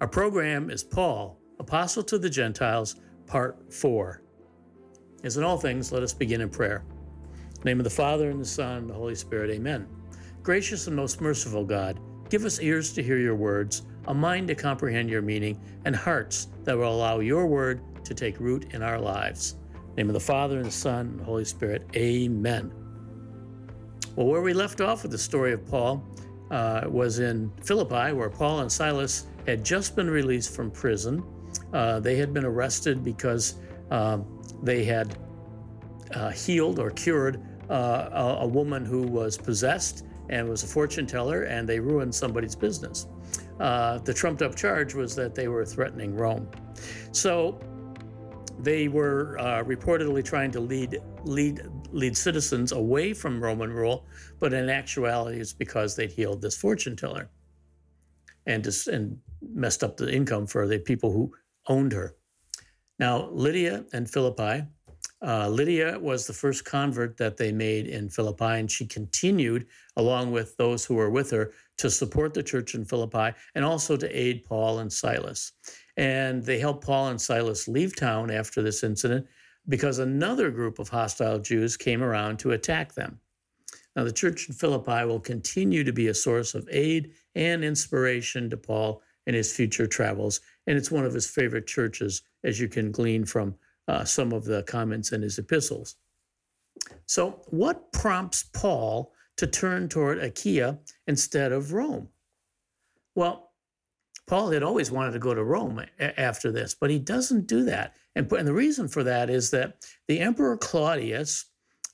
Our program is Paul, Apostle to the Gentiles, Part 4. As in all things, let us begin in prayer. In the name of the Father, and the Son, and the Holy Spirit, amen. Gracious and most merciful God, give us ears to hear your words, a mind to comprehend your meaning, and hearts that will allow your word to take root in our lives. In the name of the Father, and the Son, and the Holy Spirit, amen. Well, where we left off with the story of Paul was in Philippi, where Paul and Silas had just been released from prison. They had been arrested because they had healed or cured a woman who was possessed and was a fortune teller, and they ruined somebody's business. The trumped up charge was that they were threatening Rome. So they were reportedly trying to lead citizens away from Roman rule, but in actuality, it's because they'd healed this fortune teller and messed up the income for the people who owned her. Now, Lydia and Philippi. Lydia was the first convert that they made in Philippi, and she continued, along with those who were with her, to support the church in Philippi and also to aid Paul and Silas. And they helped Paul and Silas leave town after this incident because another group of hostile Jews came around to attack them. Now, the church in Philippi will continue to be a source of aid and inspiration to Paul in his future travels, and it's one of his favorite churches, as you can glean from some of the comments in his epistles. So what prompts Paul to turn toward Achaia instead of Rome? Well, Paul had always wanted to go to Rome after this, but he doesn't do that. And the reason for that is that the Emperor Claudius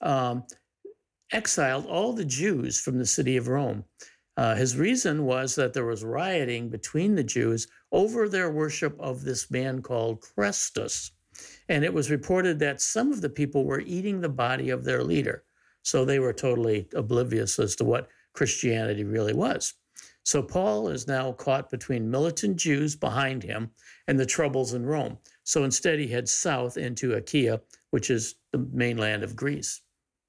exiled all the Jews from the city of Rome. His reason was that there was rioting between the Jews over their worship of this man called Christus. And it was reported that some of the people were eating the body of their leader. So they were totally oblivious as to what Christianity really was. So Paul is now caught between militant Jews behind him and the troubles in Rome. So instead he heads south into Achaia, which is the mainland of Greece.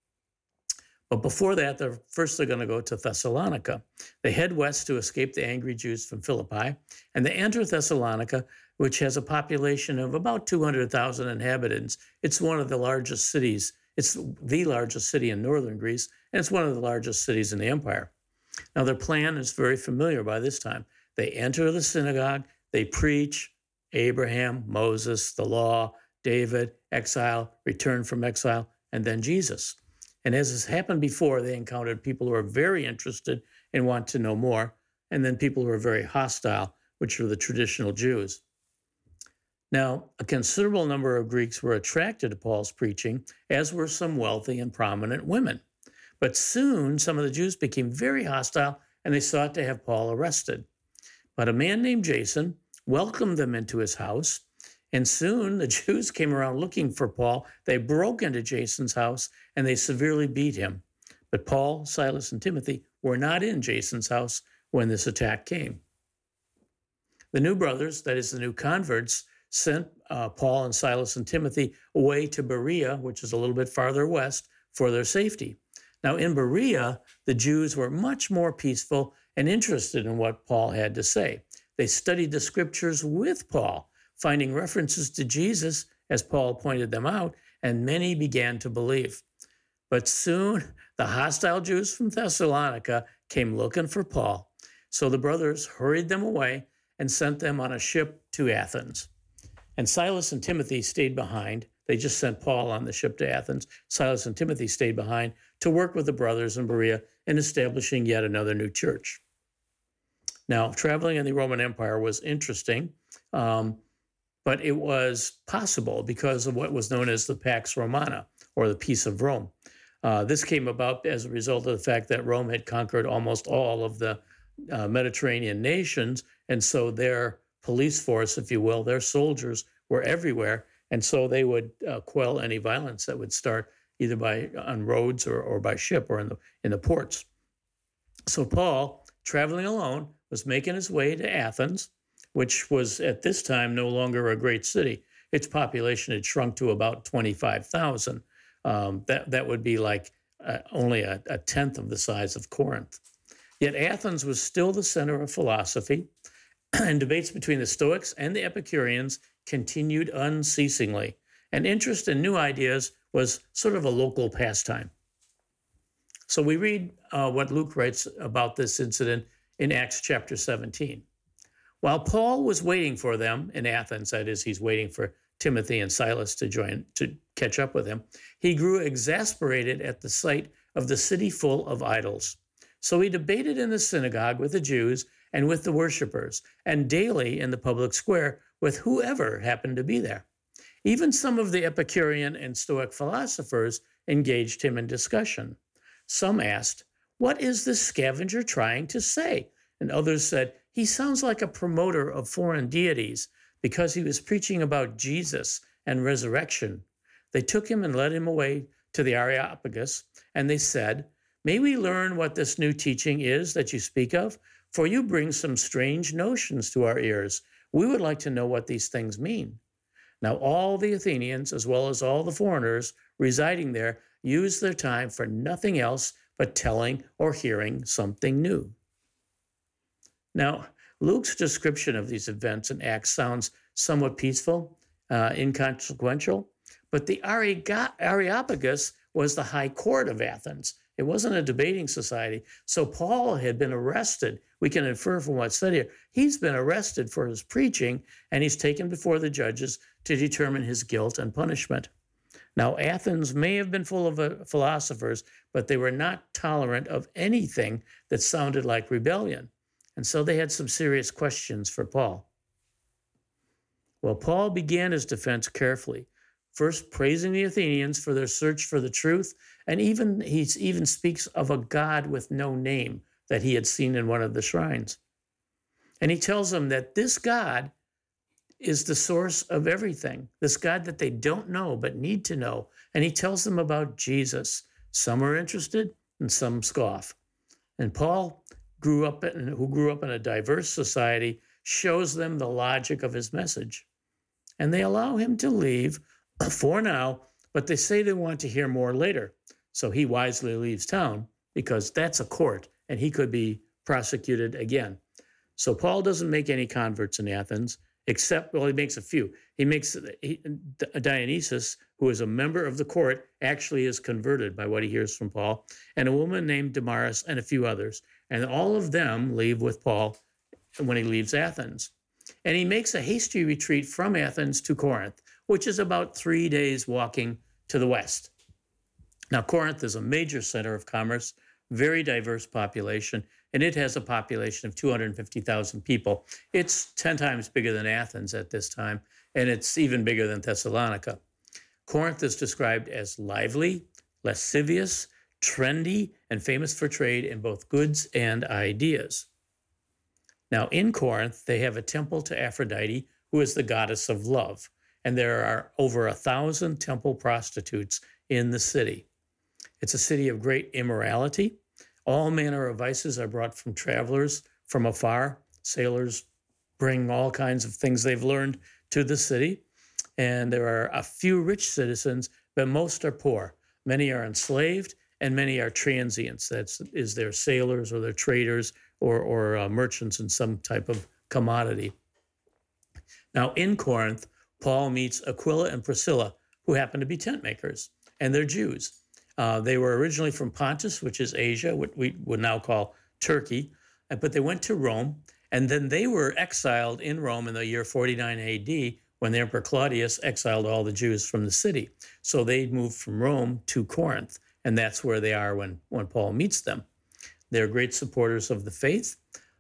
But before that, first they're going to go to Thessalonica. They head west to escape the angry Jews from Philippi, and they enter Thessalonica, which has a population of about 200,000 inhabitants. It's one of the largest cities. It's the largest city in northern Greece, and it's one of the largest cities in the empire. Now, their plan is very familiar by this time. They enter the synagogue, they preach Abraham, Moses, the law, David, exile, return from exile, and then Jesus. And as has happened before, they encountered people who are very interested and want to know more, and then people who are very hostile, which are the traditional Jews. Now, a considerable number of Greeks were attracted to Paul's preaching, as were some wealthy and prominent women. But soon, some of the Jews became very hostile, and they sought to have Paul arrested. But a man named Jason welcomed them into his house, and soon the Jews came around looking for Paul. They broke into Jason's house, and they severely beat him. But Paul, Silas, and Timothy were not in Jason's house when this attack came. The new brothers, that is the new converts, sent Paul and Silas and Timothy away to Berea, which is a little bit farther west, for their safety. Now, in Berea, the Jews were much more peaceful and interested in what Paul had to say. They studied the scriptures with Paul, finding references to Jesus as Paul pointed them out, and many began to believe. But soon, the hostile Jews from Thessalonica came looking for Paul. So the brothers hurried them away and sent them on a ship to Athens. And Silas and Timothy stayed behind. They just sent Paul on the ship to Athens. Silas and Timothy stayed behind to work with the brothers in Berea in establishing yet another new church. Now, traveling in the Roman Empire was interesting, but it was possible because of what was known as the Pax Romana, or the Peace of Rome. This came about as a result of the fact that Rome had conquered almost all of the Mediterranean nations, and so their police force, if you will, their soldiers were everywhere, and so they would quell any violence that would start either on roads or by ship or in the ports. So Paul, traveling alone, was making his way to Athens, which was at this time no longer a great city. Its population had shrunk to about 25,000. That would be like only a tenth of the size of Corinth. Yet Athens was still the center of philosophy, and debates between the Stoics and the Epicureans continued unceasingly. And interest in new ideas was sort of a local pastime. So we read what Luke writes about this incident in Acts chapter 17. While Paul was waiting for them in Athens, that is, he's waiting for Timothy and Silas to catch up with him, he grew exasperated at the sight of the city full of idols. So he debated in the synagogue with the Jews and with the worshippers, and daily in the public square with whoever happened to be there. Even some of the Epicurean and Stoic philosophers engaged him in discussion. Some asked, "What is this scavenger trying to say?" And others said, "He sounds like a promoter of foreign deities because he was preaching about Jesus and resurrection." They took him and led him away to the Areopagus, and they said, "May we learn what this new teaching is that you speak of? For you bring some strange notions to our ears. We would like to know what these things mean." Now, all the Athenians, as well as all the foreigners residing there, used their time for nothing else but telling or hearing something new. Now, Luke's description of these events in Acts sounds somewhat peaceful, inconsequential, but the Areopagus was the high court of Athens. It wasn't a debating society. So Paul had been arrested. We can infer from what's said here. He's been arrested for his preaching, and he's taken before the judges to determine his guilt and punishment. Now, Athens may have been full of philosophers, but they were not tolerant of anything that sounded like rebellion. And so they had some serious questions for Paul. Well, Paul began his defense carefully, first praising the Athenians for their search for the truth, and he even speaks of a God with no name that he had seen in one of the shrines. And he tells them that this God is the source of everything, this God that they don't know but need to know. And he tells them about Jesus. Some are interested and some scoff. And Paul, who grew up in a diverse society, shows them the logic of his message. And they allow him to leave for now, but they say they want to hear more later. So he wisely leaves town because that's a court and he could be prosecuted again. So Paul doesn't make any converts in Athens, except, well, he makes a few. Dionysius, who is a member of the court, actually is converted by what he hears from Paul, and a woman named Damaris and a few others. And all of them leave with Paul when he leaves Athens. And he makes a hasty retreat from Athens to Corinth, which is about 3 days walking to the west. Now, Corinth is a major center of commerce, very diverse population, and it has a population of 250,000 people. It's 10 times bigger than Athens at this time, and it's even bigger than Thessalonica. Corinth is described as lively, lascivious, trendy, and famous for trade in both goods and ideas. Now, in Corinth, they have a temple to Aphrodite, who is the goddess of love, and there are over 1,000 temple prostitutes in the city. It's a city of great immorality. All manner of vices are brought from travelers from afar. Sailors bring all kinds of things they've learned to the city. And there are a few rich citizens, but most are poor. Many are enslaved, and many are transients. That is, they're sailors or they're traders or merchants in some type of commodity. Now, in Corinth, Paul meets Aquila and Priscilla, who happen to be tent makers, and they're Jews. They were originally from Pontus, which is Asia, what we would now call Turkey, but they went to Rome, and then they were exiled in Rome in the year 49 AD when the Emperor Claudius exiled all the Jews from the city. So they moved from Rome to Corinth, and that's where they are when Paul meets them. They're great supporters of the faith.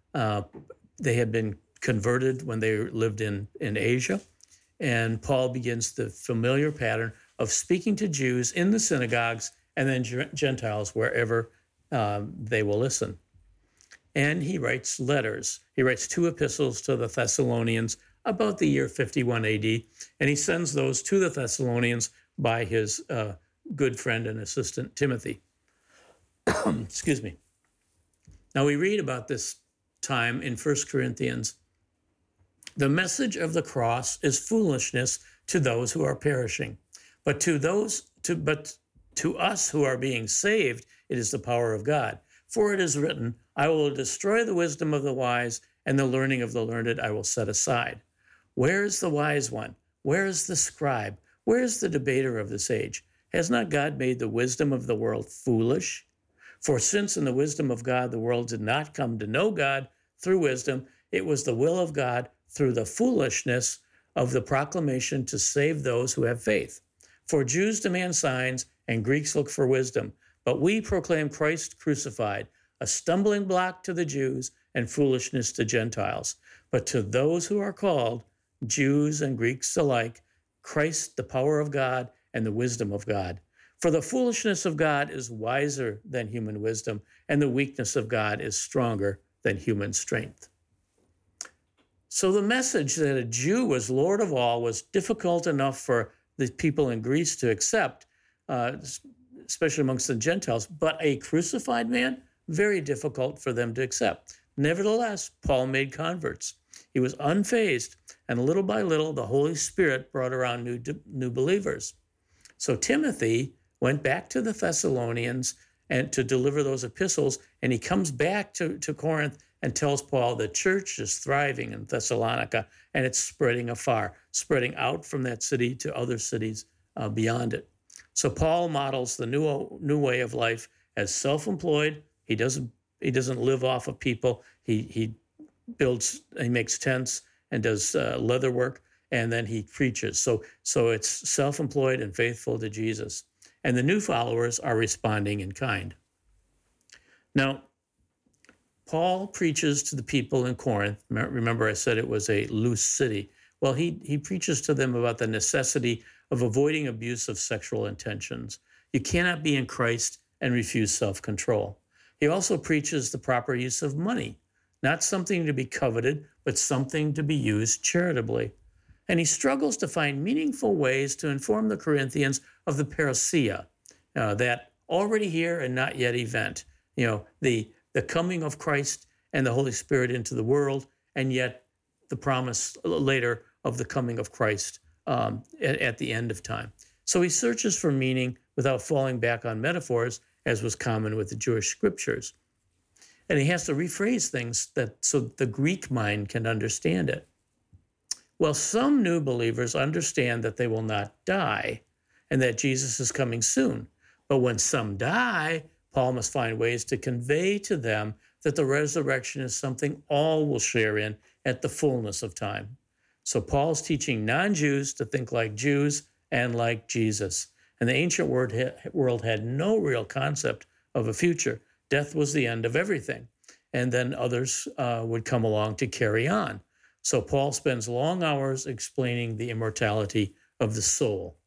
They had been converted when they lived in Asia, and Paul begins the familiar pattern of speaking to Jews in the synagogues and then Gentiles wherever they will listen. And he writes letters. He writes 2 epistles to the Thessalonians about the year 51 AD, and he sends those to the Thessalonians by his good friend and assistant Timothy. Excuse me. Now we read about this time in 1 Corinthians. The message of the cross is foolishness to those who are perishing, but to us who are being saved, it is the power of God. For it is written, I will destroy the wisdom of the wise, and the learning of the learned I will set aside. Where is the wise one? Where is the scribe? Where is the debater of this age? Has not God made the wisdom of the world foolish? For since in the wisdom of God the world did not come to know God through wisdom, it was the will of God through the foolishness of the proclamation to save those who have faith. For Jews demand signs and Greeks look for wisdom, but we proclaim Christ crucified, a stumbling block to the Jews and foolishness to Gentiles. But to those who are called, Jews and Greeks alike, Christ, the power of God and the wisdom of God. For the foolishness of God is wiser than human wisdom, and the weakness of God is stronger than human strength. So the message that a Jew was Lord of all was difficult enough for the people in Greece to accept, especially amongst the Gentiles, but a crucified man, very difficult for them to accept. Nevertheless, Paul made converts. He was unfazed, and little by little, the Holy Spirit brought around new believers. So Timothy went back to the Thessalonians and to deliver those epistles, and he comes back to Corinth and tells Paul the church is thriving in Thessalonica, and it's spreading afar, spreading out from that city to other cities beyond it. So Paul models the new way of life as self-employed. He doesn't live off of people. He makes tents and does leather work, and then he preaches. So it's self-employed and faithful to Jesus. And the new followers are responding in kind. Now, Paul preaches to the people in Corinth. Remember, I said it was a loose city. Well, he preaches to them about the necessity of avoiding abusive sexual intentions. You cannot be in Christ and refuse self-control. He also preaches the proper use of money, not something to be coveted, but something to be used charitably. And he struggles to find meaningful ways to inform the Corinthians of the parousia, that already here and not yet event, the coming of Christ and the Holy Spirit into the world, and yet the promise later of the coming of Christ at the end of time. So he searches for meaning without falling back on metaphors, as was common with the Jewish scriptures. And he has to rephrase things so the Greek mind can understand it. Well, some new believers understand that they will not die and that Jesus is coming soon. But when some die, Paul must find ways to convey to them that the resurrection is something all will share in at the fullness of time. So Paul's teaching non-Jews to think like Jews and like Jesus. And the ancient world had no real concept of a future. Death was the end of everything. And then others would come along to carry on. So Paul spends long hours explaining the immortality of the soul.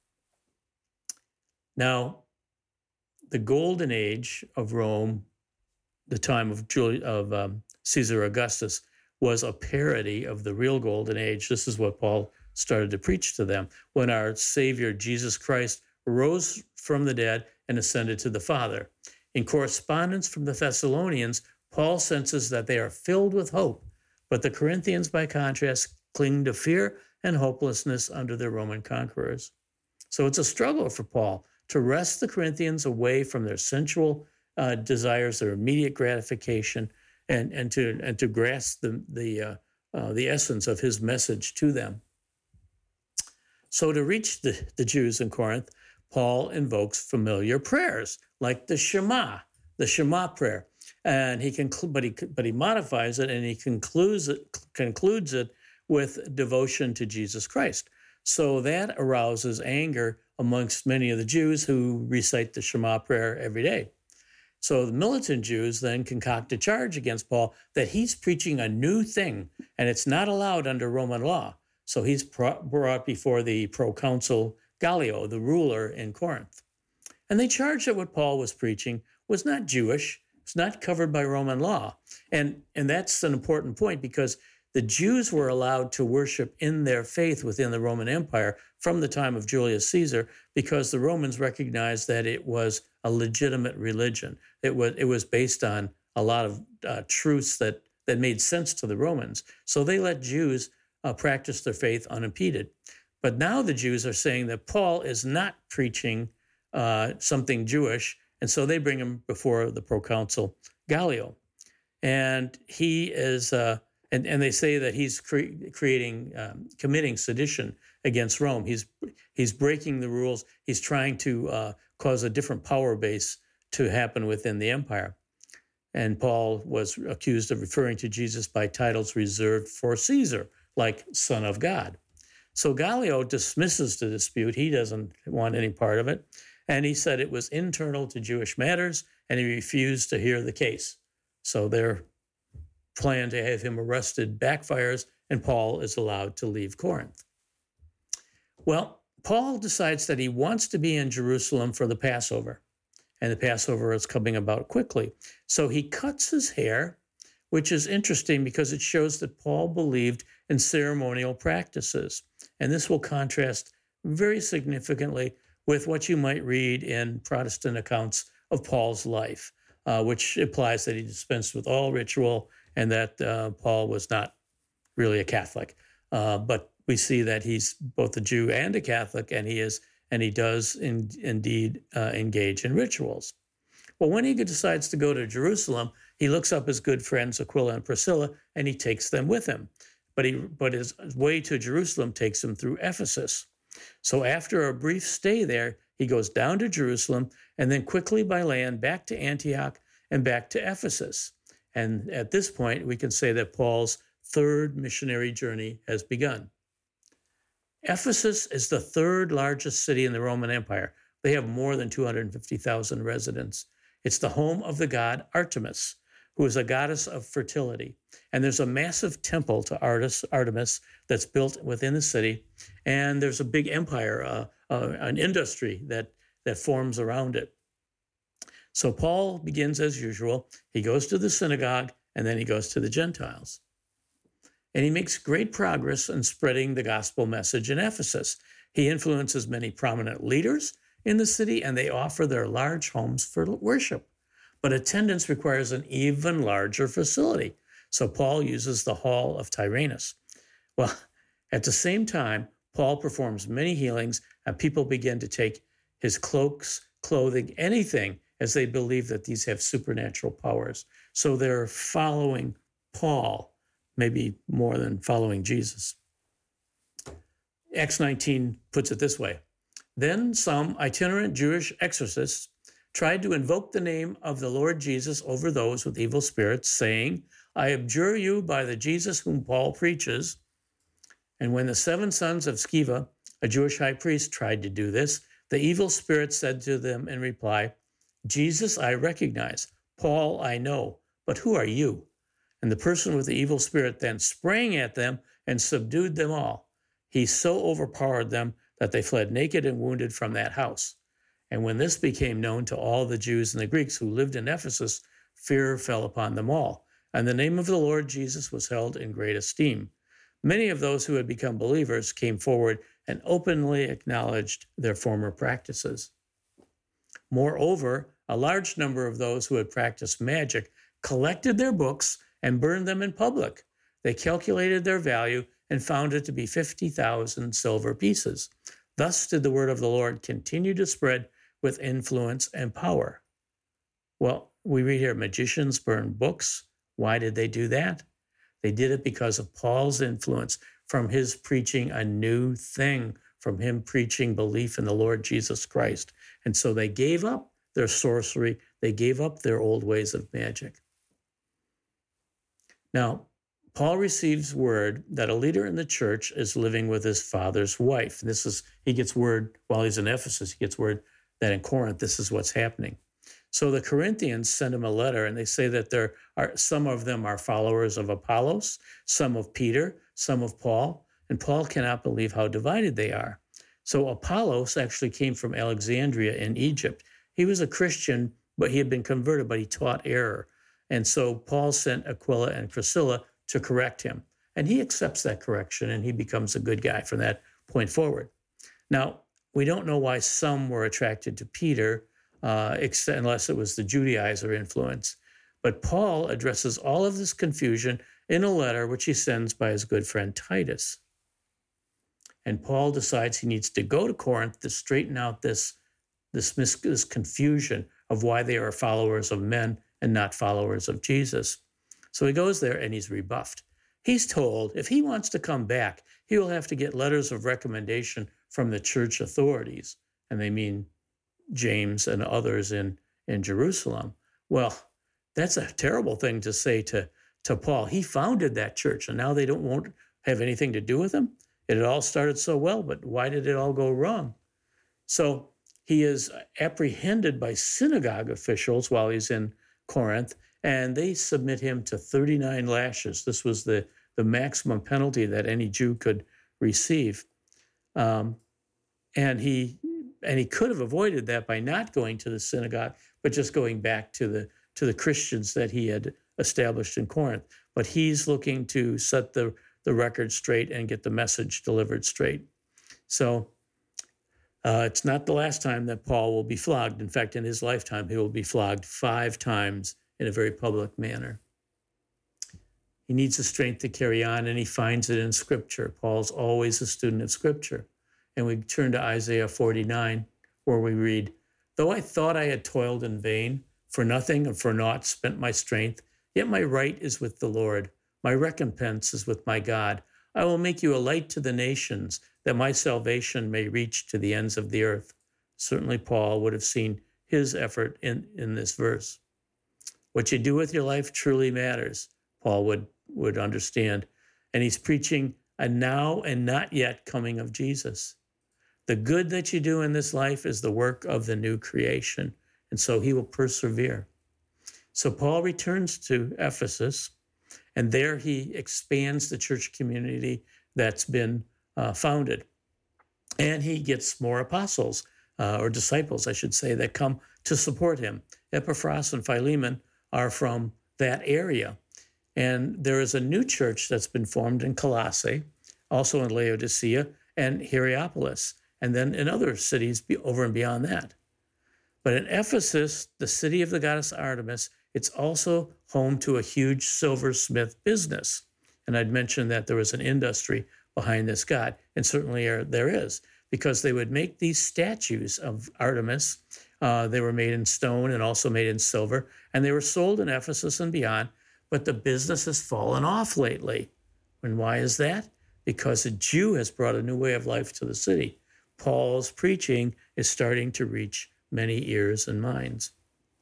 Now, the golden age of Rome, the time of Caesar Augustus, was a parody of the real golden age. This is what Paul started to preach to them when our Savior, Jesus Christ, rose from the dead and ascended to the Father. In correspondence from the Thessalonians, Paul senses that they are filled with hope, but the Corinthians, by contrast, cling to fear and hopelessness under their Roman conquerors. So it's a struggle for Paul to wrest the Corinthians away from their sensual desires, their immediate gratification, and to grasp the essence of his message to them. So to reach the Jews in Corinth, Paul invokes familiar prayers like the Shema prayer. And he modifies it, and he concludes it with devotion to Jesus Christ. So that arouses anger amongst many of the Jews who recite the Shema prayer every day. So the militant Jews then concoct a charge against Paul that he's preaching a new thing, and it's not allowed under Roman law. So he's brought before the proconsul Gallio, the ruler in Corinth. And they charged that what Paul was preaching was not Jewish. It's not covered by Roman law. And that's an important point, because the Jews were allowed to worship in their faith within the Roman Empire from the time of Julius Caesar, because the Romans recognized that it was a legitimate religion. It was based on a lot of truths that made sense to the Romans. So they let Jews practice their faith unimpeded. But now the Jews are saying that Paul is not preaching something Jewish, and so they bring him before the proconsul Gallio. And he is and they say that he's committing sedition against Rome. He's breaking the rules. He's trying to cause a different power base to happen within the empire. And Paul was accused of referring to Jesus by titles reserved for Caesar, like Son of God. So Gallio dismisses the dispute. He doesn't want any part of it. And he said it was internal to Jewish matters, and he refused to hear the case. So their plan to have him arrested backfires, and Paul is allowed to leave Corinth. Well, Paul decides that he wants to be in Jerusalem for the Passover, and the Passover is coming about quickly. So he cuts his hair, which is interesting because it shows that Paul believed in ceremonial practices. And this will contrast very significantly with what you might read in Protestant accounts of Paul's life, which implies that he dispensed with all ritual and that Paul was not really a Catholic. But we see that he's both a Jew and a Catholic, and he does indeed engage in rituals. Well, when he decides to go to Jerusalem, he looks up his good friends Aquila and Priscilla, and he takes them with him. But his way to Jerusalem takes him through Ephesus. So after a brief stay there, he goes down to Jerusalem and then quickly by land back to Antioch and back to Ephesus. And at this point, we can say that Paul's third missionary journey has begun. Ephesus is the third largest city in the Roman Empire. They have more than 250,000 residents. It's the home of the god Artemis, who is a goddess of fertility. And there's a massive temple to Artemis that's built within the city. And there's a big empire, an industry that forms around it. So Paul begins as usual. He goes to the synagogue, and then he goes to the Gentiles. And he makes great progress in spreading the gospel message in Ephesus. He influences many prominent leaders in the city, and they offer their large homes for worship. But attendance requires an even larger facility. So Paul uses the Hall of Tyrannus. Well, at the same time, Paul performs many healings, and people begin to take his cloaks, clothing, anything, as they believe that these have supernatural powers. So they're following Paul, maybe more than following Jesus. Acts 19 puts it this way. Then some itinerant Jewish exorcists tried to invoke the name of the Lord Jesus over those with evil spirits, saying, I abjure you by the Jesus whom Paul preaches. And when the 7 sons of Sceva, a Jewish high priest, tried to do this, the evil spirit said to them in reply, Jesus I recognize, Paul I know, but who are you? And the person with the evil spirit then sprang at them and subdued them all. He so overpowered them that they fled naked and wounded from that house. And when this became known to all the Jews and the Greeks who lived in Ephesus, fear fell upon them all. And the name of the Lord Jesus was held in great esteem. Many of those who had become believers came forward and openly acknowledged their former practices. Moreover, a large number of those who had practiced magic collected their books and burned them in public. They calculated their value and found it to be 50,000 silver pieces. Thus did the word of the Lord continue to spread with influence and power. Well, we read here, magicians burn books. Why did they do that? They did it because of Paul's influence from his preaching a new thing, from him preaching belief in the Lord Jesus Christ. And so they gave up their sorcery. They gave up their old ways of magic. Now, Paul receives word that a leader in the church is living with his father's wife. He gets word while he's in Ephesus, he gets word that in Corinth, this is what's happening. So the Corinthians send him a letter, and they say that some of them are followers of Apollos, some of Peter, some of Paul, and Paul cannot believe how divided they are. So Apollos actually came from Alexandria in Egypt. He was a Christian, but he had been converted, but he taught error. And so Paul sent Aquila and Priscilla to correct him. And he accepts that correction, and he becomes a good guy from that point forward. Now, we don't know why some were attracted to Peter, unless it was the Judaizer influence. But Paul addresses all of this confusion in a letter which he sends by his good friend Titus. And Paul decides he needs to go to Corinth to straighten out this confusion of why they are followers of men and not followers of Jesus. So he goes there and he's rebuffed. He's told if he wants to come back, he will have to get letters of recommendation from the church authorities. And they mean James and others in Jerusalem. Well, that's a terrible thing to say to Paul. He founded that church, and now they won't have anything to do with him. It had all started so well, but why did it all go wrong? So he is apprehended by synagogue officials while he's in Corinth, and they submit him to 39 lashes. This was the maximum penalty that any Jew could receive. And he could have avoided that by not going to the synagogue, but just going back to the Christians that he had established in Corinth. But he's looking to set the record straight and get the message delivered straight. So it's not the last time that Paul will be flogged. In fact, in his lifetime, he will be flogged 5 times in a very public manner. He needs the strength to carry on, and he finds it in Scripture. Paul's always a student of Scripture. And we turn to Isaiah 49, where we read, "Though I thought I had toiled in vain, for nothing and for naught spent my strength, yet my right is with the Lord. My recompense is with my God. I will make you a light to the nations, that my salvation may reach to the ends of the earth." Certainly Paul would have seen his effort in this verse. What you do with your life truly matters, Paul would understand. And he's preaching a now and not yet coming of Jesus. The good that you do in this life is the work of the new creation. And so he will persevere. So Paul returns to Ephesus, and there he expands the church community that's been founded. And he gets more apostles, or disciples, I should say, that come to support him. Epaphras and Philemon are from that area. And there is a new church that's been formed in Colossae, also in Laodicea and Hierapolis, and then in other cities over and beyond that. But in Ephesus, the city of the goddess Artemis, it's also home to a huge silversmith business. And I'd mentioned that there was an industry behind this god, and certainly there is, because they would make these statues of Artemis. They were made in stone and also made in silver, and they were sold in Ephesus and beyond, but the business has fallen off lately. And why is that? Because a Jew has brought a new way of life to the city. Paul's preaching is starting to reach many ears and minds.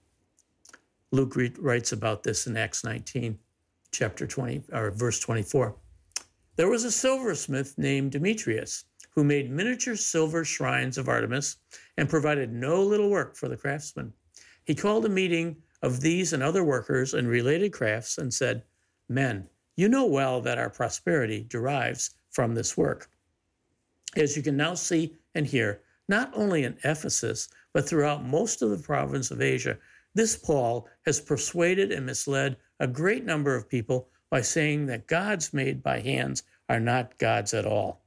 Luke writes about this in Acts 19, chapter 20, or verse 24. "There was a silversmith named Demetrius, who made miniature silver shrines of Artemis and provided no little work for the craftsmen. He called a meeting of these and other workers in related crafts and said, 'Men, you know well that our prosperity derives from this work.' As you can now see and hear, not only in Ephesus, but throughout most of the province of Asia, this Paul has persuaded and misled a great number of people by saying that gods made by hands are not gods at all.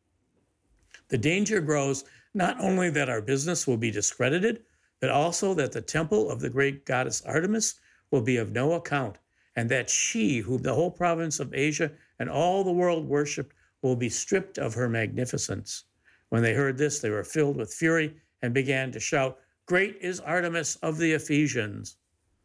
The danger grows not only that our business will be discredited, but also that the temple of the great goddess Artemis will be of no account, and that she, whom the whole province of Asia and all the world worshipped, will be stripped of her magnificence." When they heard this, they were filled with fury and began to shout, "Great is Artemis of the Ephesians."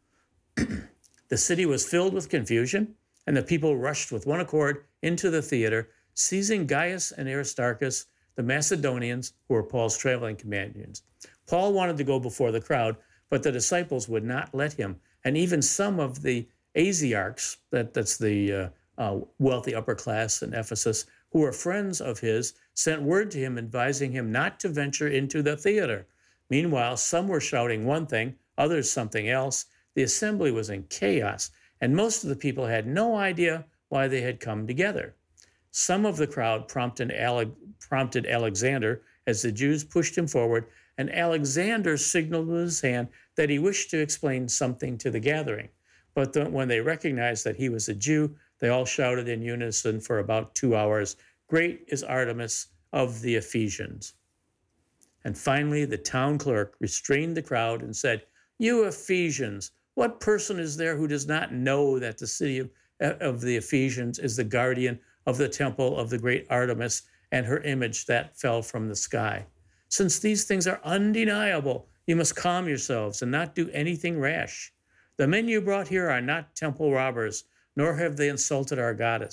The city was filled with confusion, and the people rushed with one accord into the theater, seizing Gaius and Aristarchus, the Macedonians, who were Paul's traveling companions. Paul wanted to go before the crowd, but the disciples would not let him. And even some of the Asiarchs, that's the wealthy upper class in Ephesus, who were friends of his, sent word to him advising him not to venture into the theater. Meanwhile, some were shouting one thing, others something else. The assembly was in chaos, and most of the people had no idea why they had come together. Some of the crowd prompted Alexander as the Jews pushed him forward, and Alexander signaled with his hand that he wished to explain something to the gathering. But when they recognized that he was a Jew, they all shouted in unison for about 2 hours, "Great is Artemis of the Ephesians." And finally, the town clerk restrained the crowd and said, "You Ephesians, what person is there who does not know that the city of the Ephesians is the guardian of the temple of the great Artemis and her image that fell from the sky? Since these things are undeniable, you must calm yourselves and not do anything rash. The men you brought here are not temple robbers, nor have they insulted our goddess.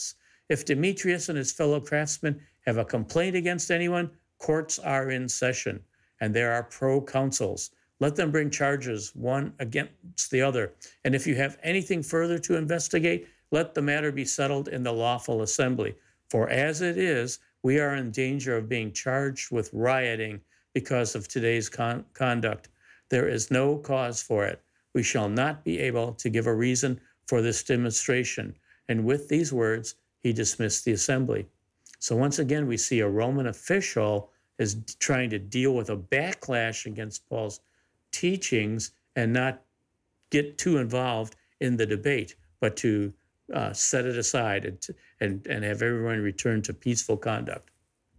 If Demetrius and his fellow craftsmen have a complaint against anyone, courts are in session, and there are proconsuls. Let them bring charges, one against the other. And if you have anything further to investigate, let the matter be settled in the lawful assembly. For as it is, we are in danger of being charged with rioting because of today's conduct. There is no cause for it. We shall not be able to give a reason for this demonstration. And with these words, he dismissed the assembly. So once again, we see a Roman official is trying to deal with a backlash against Paul's teachings and not get too involved in the debate, but to set it aside and have everyone return to peaceful conduct.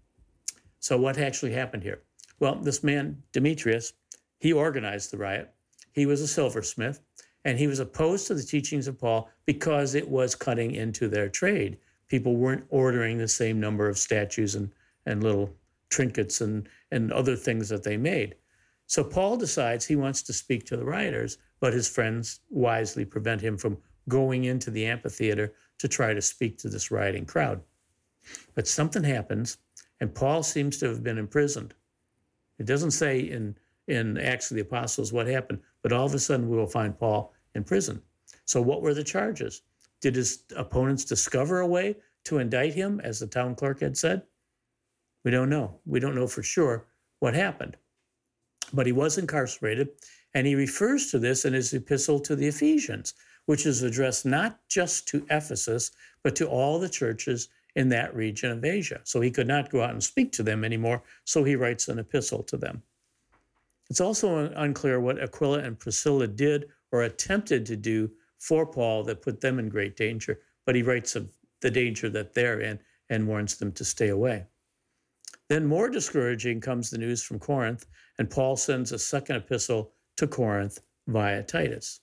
So what actually happened here? Well, this man, Demetrius, he organized the riot. He was a silversmith, and he was opposed to the teachings of Paul because it was cutting into their trade. People weren't ordering the same number of statues and little trinkets and other things that they made. So Paul decides he wants to speak to the rioters, but his friends wisely prevent him from going into the amphitheater to try to speak to this rioting crowd. But something happens, and Paul seems to have been imprisoned. It doesn't say in Acts of the Apostles what happened, but all of a sudden we will find Paul in prison. So what were the charges? Did his opponents discover a way to indict him, as the town clerk had said? We don't know. We don't know for sure what happened. But he was incarcerated, and he refers to this in his epistle to the Ephesians, which is addressed not just to Ephesus, but to all the churches in that region of Asia. So he could not go out and speak to them anymore, so he writes an epistle to them. It's also unclear what Aquila and Priscilla did or attempted to do for Paul that put them in great danger, but he writes of the danger that they're in and warns them to stay away. Then more discouraging comes the news from Corinth, and Paul sends a second epistle to Corinth via Titus.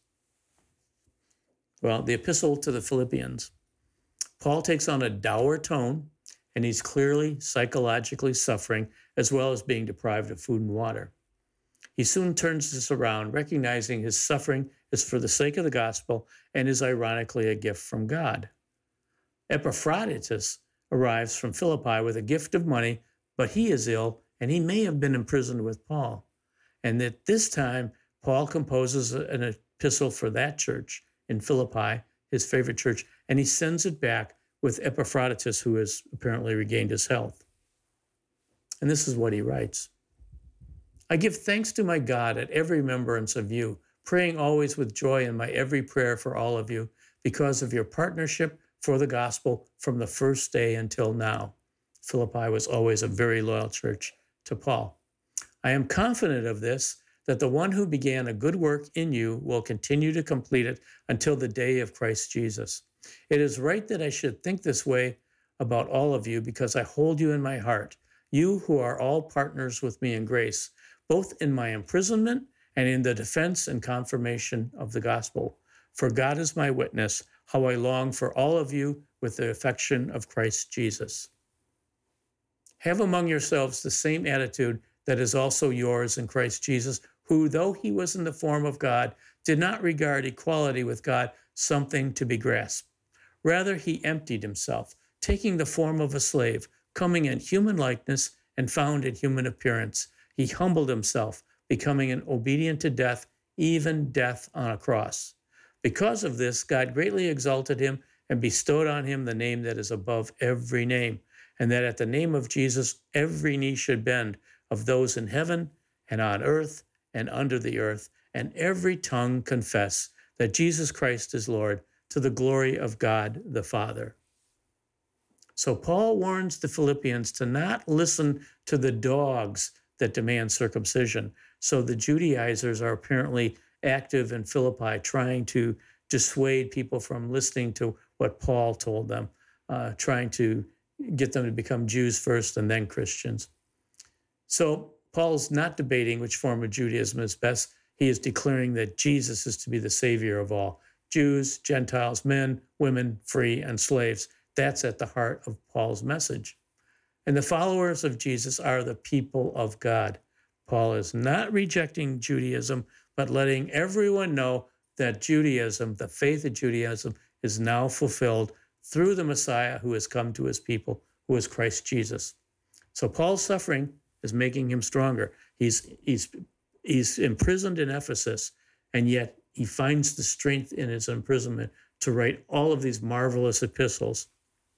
Well, the epistle to the Philippians. Paul takes on a dour tone, and he's clearly psychologically suffering as well as being deprived of food and water. He soon turns this around, recognizing his suffering is for the sake of the gospel and is ironically a gift from God. Epaphroditus arrives from Philippi with a gift of money, but he is ill, and he may have been imprisoned with Paul. And at this time, Paul composes an epistle for that church in Philippi, his favorite church, and he sends it back with Epaphroditus, who has apparently regained his health. And this is what he writes. I give thanks to my God at every remembrance of you, praying always with joy in my every prayer for all of you, because of your partnership for the gospel from the first day until now. Philippi was always a very loyal church to Paul. I am confident of this, that the one who began a good work in you will continue to complete it until the day of Christ Jesus. It is right that I should think this way about all of you because I hold you in my heart, you who are all partners with me in grace, both in my imprisonment and in the defense and confirmation of the gospel. For God is my witness, how I long for all of you with the affection of Christ Jesus. Have among yourselves the same attitude that is also yours in Christ Jesus, who, though he was in the form of God, did not regard equality with God something to be grasped. Rather, he emptied himself, taking the form of a slave, coming in human likeness and found in human appearance. He humbled himself, becoming obedient to death, even death on a cross. Because of this, God greatly exalted him and bestowed on him the name that is above every name, and that at the name of Jesus every knee should bend, of those in heaven and on earth and under the earth, and every tongue confess that Jesus Christ is Lord, to the glory of God the Father. So Paul warns the Philippians to not listen to the dogs that demand circumcision. So the Judaizers are apparently active in Philippi, trying to dissuade people from listening to what Paul told them, trying to get them to become Jews first and then Christians. So Paul's not debating which form of Judaism is best. He is declaring that Jesus is to be the Savior of all. Jews, Gentiles, men, women, free, and slaves. That's at the heart of Paul's message. And the followers of Jesus are the people of God. Paul is not rejecting Judaism, but letting everyone know that Judaism, the faith of Judaism, is now fulfilled through the Messiah who has come to his people, who is Christ Jesus. So Paul's suffering is making him stronger. He's imprisoned in Ephesus, and yet he finds the strength in his imprisonment to write all of these marvelous epistles.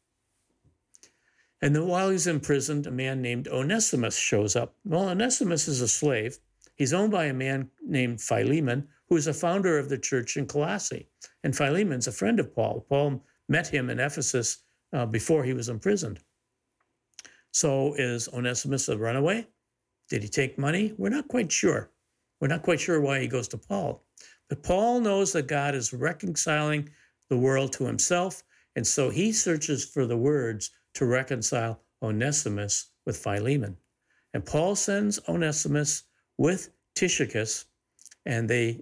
And then while he's imprisoned, a man named Onesimus shows up. Well, Onesimus is a slave. He's owned by a man named Philemon, who is a founder of the church in Colossae. And Philemon's a friend of Paul. Paul met him in Ephesus before he was imprisoned. So is Onesimus a runaway? Did he take money? We're not quite sure. We're not quite sure why he goes to Paul. But Paul knows that God is reconciling the world to himself, and so he searches for the words to reconcile Onesimus with Philemon. And Paul sends Onesimus with Tychicus, and they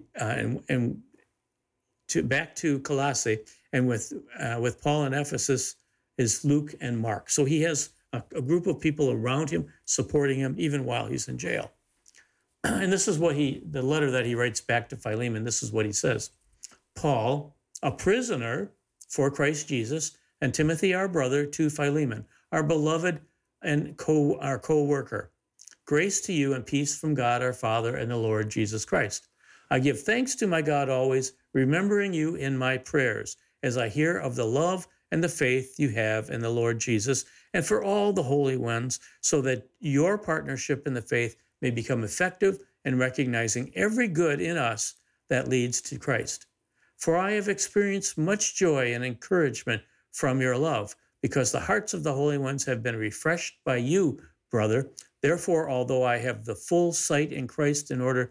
back to Colossae, and with Paul in Ephesus is Luke and Mark. So he has a group of people around him supporting him even while he's in jail. And this is what the letter that he writes back to Philemon, this is what he says. Paul, a prisoner for Christ Jesus, and Timothy, our brother, to Philemon, our beloved and our co-worker. Grace to you and peace from God our Father and the Lord Jesus Christ. I give thanks to my God always, remembering you in my prayers, as I hear of the love and the faith you have in the Lord Jesus, and for all the holy ones, so that your partnership in the faith may become effective in recognizing every good in us that leads to Christ. For I have experienced much joy and encouragement from your love, because the hearts of the holy ones have been refreshed by you, brother. Therefore, although I have the full sight in Christ in order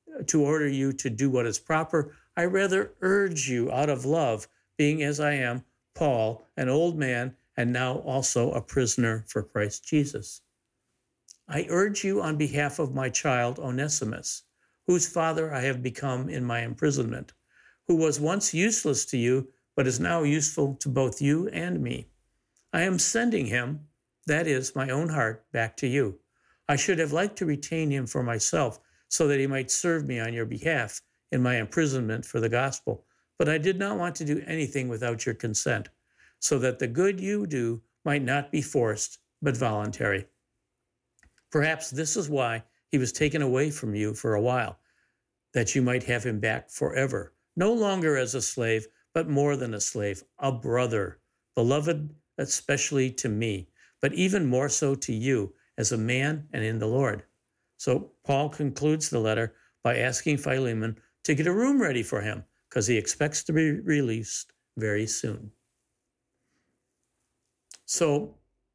you to do what is proper, I rather urge you out of love, being as I am, Paul, an old man, and now also a prisoner for Christ Jesus. I urge you on behalf of my child Onesimus, whose father I have become in my imprisonment, who was once useless to you, but is now useful to both you and me. I am sending him, that is, my own heart, back to you. I should have liked to retain him for myself, so that he might serve me on your behalf in my imprisonment for the gospel. But I did not want to do anything without your consent, so that the good you do might not be forced, but voluntary. Perhaps this is why he was taken away from you for a while, that you might have him back forever, no longer as a slave, but more than a slave, a brother, beloved especially to me, but even more so to you as a man and in the Lord. So Paul concludes the letter by asking Philemon to get a room ready for him, because he expects to be released very soon. So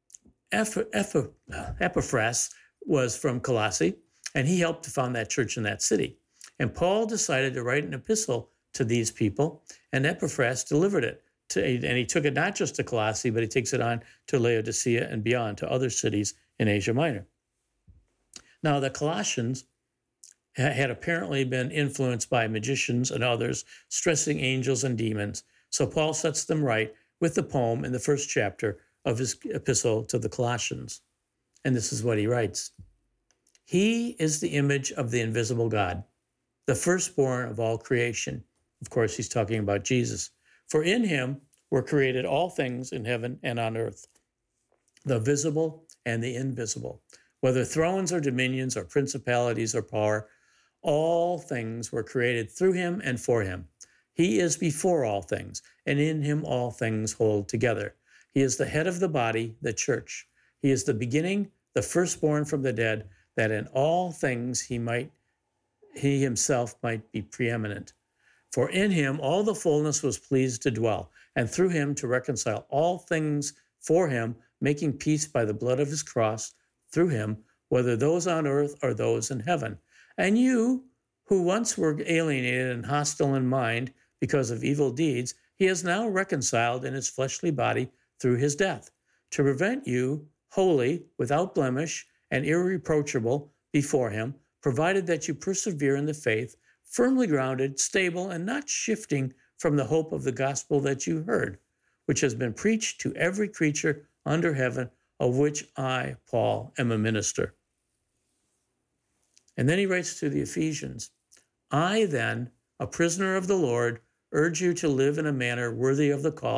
Epaphras was from Colossae, and he helped to found that church in that city. And Paul decided to write an epistle to these people, and Epaphras delivered it. And he took it not just to Colossae, but he takes it on to Laodicea and beyond, to other cities in Asia Minor. Now, the Colossians had apparently been influenced by magicians and others, stressing angels and demons. So Paul sets them right with the poem in the first chapter of his epistle to the Colossians. And this is what he writes. He is the image of the invisible God, the firstborn of all creation. Of course, he's talking about Jesus. For in him were created all things in heaven and on earth, the visible and the invisible, whether thrones or dominions or principalities or power, all things were created through him and for him. He is before all things, and in him all things hold together. He is the head of the body, the church. He is the beginning, the firstborn from the dead, that in all things he himself might be preeminent. For in him all the fullness was pleased to dwell, and through him to reconcile all things for him, making peace by the blood of his cross, through him, whether those on earth or those in heaven. And you, who once were alienated and hostile in mind because of evil deeds, he has now reconciled in his fleshly body through his death, to prevent you holy, without blemish, and irreproachable before him, provided that you persevere in the faith, firmly grounded, stable, and not shifting from the hope of the gospel that you heard, which has been preached to every creature under heaven, of which I, Paul, am a minister. And then he writes to the Ephesians, I then, a prisoner of the Lord, urge you to live in a manner worthy of the call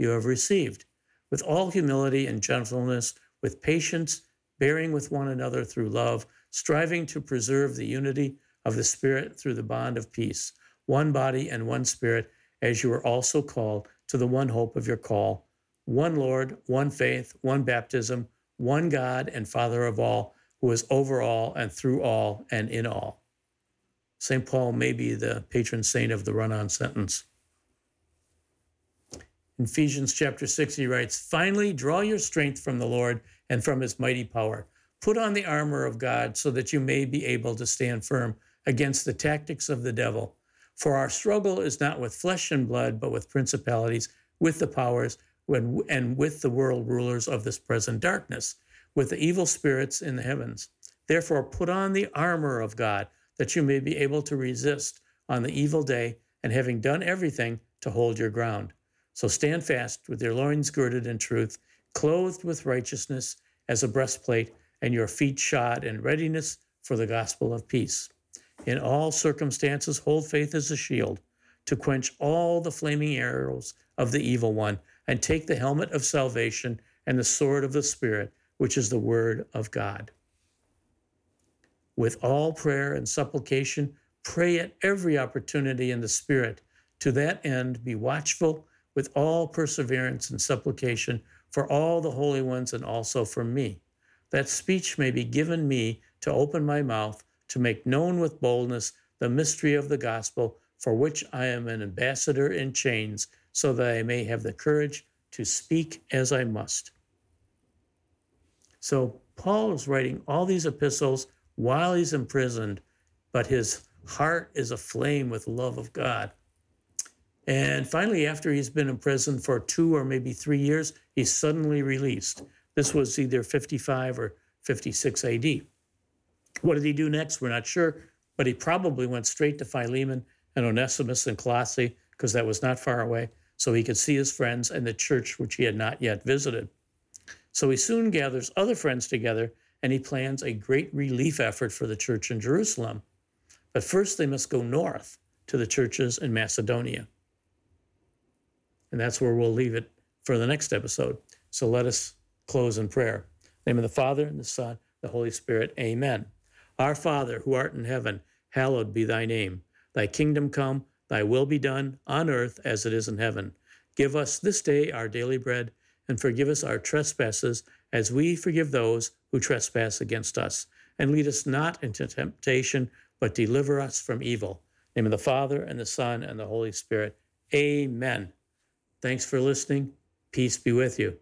you have received, with all humility and gentleness, with patience, bearing with one another through love, striving to preserve the unity of the Spirit through the bond of peace, one body and one Spirit, as you are also called to the one hope of your call, one Lord, one faith, one baptism, one God and Father of all, who is over all and through all and in all. St. Paul may be the patron saint of the run-on sentence. In Ephesians chapter 6, he writes, "Finally, draw your strength from the Lord and from his mighty power. Put on the armor of God so that you may be able to stand firm against the tactics of the devil. For our struggle is not with flesh and blood, but with principalities, with the powers, and with the world rulers of this present darkness, with the evil spirits in the heavens. Therefore, put on the armor of God, that you may be able to resist on the evil day, and having done everything, to hold your ground. So stand fast with your loins girded in truth, clothed with righteousness as a breastplate, and your feet shod in readiness for the gospel of peace. In all circumstances, hold faith as a shield to quench all the flaming arrows of the evil one, and take the helmet of salvation and the sword of the Spirit, which is the word of God. With all prayer and supplication, pray at every opportunity in the Spirit. To that end, be watchful with all perseverance and supplication for all the holy ones and also for me, that speech may be given me to open my mouth, to make known with boldness the mystery of the gospel, for which I am an ambassador in chains, so that I may have the courage to speak as I must." So Paul is writing all these epistles while he's imprisoned, but his heart is aflame with love of God. And finally, after he's been imprisoned for 2 or maybe 3 years, he's suddenly released. This was either 55 or 56 AD. What did he do next? We're not sure, but he probably went straight to Philemon and Onesimus and Colossae, because that was not far away, so he could see his friends and the church which he had not yet visited. So he soon gathers other friends together, and he plans a great relief effort for the church in Jerusalem. But first they must go north to the churches in Macedonia. And that's where we'll leave it for the next episode. So let us close in prayer. In the name of the Father, and the Son, the Holy Spirit. Amen. Our Father, who art in heaven, hallowed be thy name. Thy kingdom come, thy will be done, on earth as it is in heaven. Give us this day our daily bread, and forgive us our trespasses, as we forgive those who trespass against us. And lead us not into temptation, but deliver us from evil. In the name of the Father, and the Son, and the Holy Spirit. Amen. Thanks for listening. Peace be with you.